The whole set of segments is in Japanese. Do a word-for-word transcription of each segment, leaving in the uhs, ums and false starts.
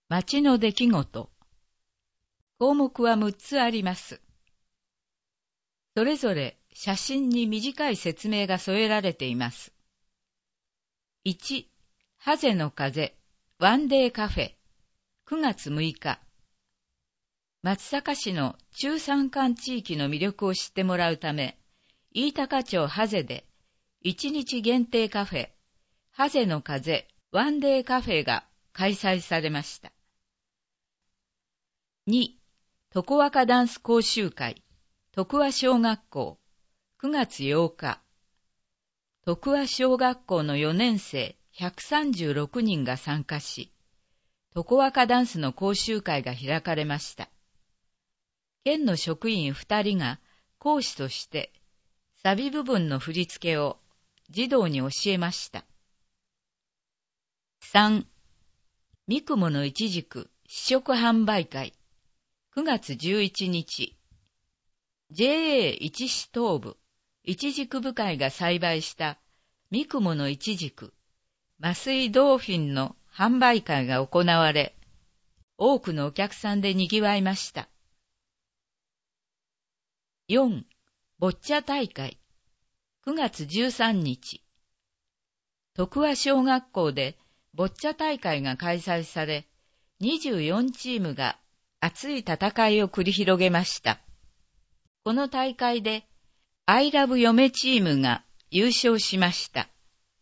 町の出来事。項目はむっつあります。それぞれ写真に短い説明が添えられています。いち、ハゼの風、ワンデーカフェ、くがつむいか。松阪市の中山間地域の魅力を知ってもらうため、飯高町ハゼでいちにち限定カフェ、ハゼの風、ワンデーカフェが開催されました。に、常若ダンス講習会、常若小学校、くがつようか。常若小学校のよねんせいひゃくさんじゅうろくにんが参加し、常若ダンスの講習会が開かれました。県の職員ふたりが講師として、サビ部分の振り付けを児童に教えました。さん、三雲のいちじく試食販売会、くがつじゅういちにち、ジェーエー 一市東部、一軸部会が栽培した三雲のいちじく、麻酔ドーフィンの販売会が行われ、多くのお客さんで賑わいました。よん、ボッチャ大会、くがつじゅうさんにち、常若小学校でボッチャ大会が開催され、にじゅうよんチームが熱い戦いを繰り広げました。この大会で、アイラブ嫁チームが優勝しました。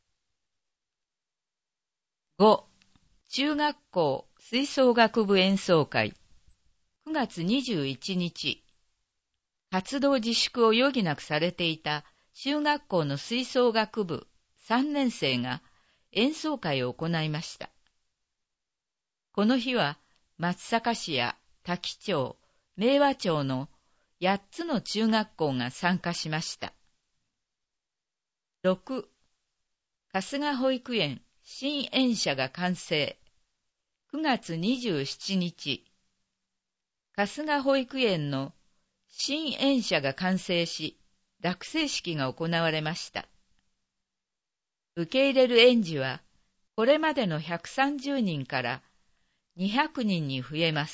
ご、中学校吹奏楽部演奏会、くがつにじゅういちにち、活動自粛を余儀なくされていた中学校の吹奏楽部さんねんせいが演奏会を行いました。この日は松阪市や多気町、明和町のやっつの中学校が参加しました。ろく、春日保育園新園舎が完成。くがつにじゅうしちにち、春日保育園の新園舎が完成し、落成式が行われました。受け入れる園児は、これまでのひゃくさんじゅうにんからにひゃくにんに増えます。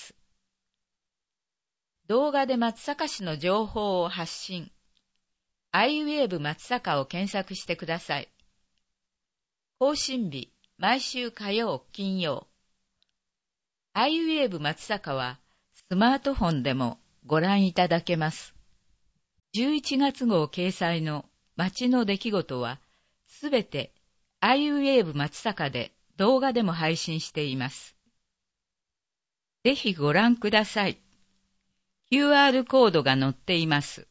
動画で松阪市の情報を発信。アイウェーブ松阪を検索してください。更新日、毎週火曜、金曜。アイウェーブ松阪はスマートフォンでもご覧いただけます。じゅういちがつごう掲載の街の出来事はすべて アイウェーブ松阪で動画でも配信しています。ぜひご覧ください。キューアール コードが載っています。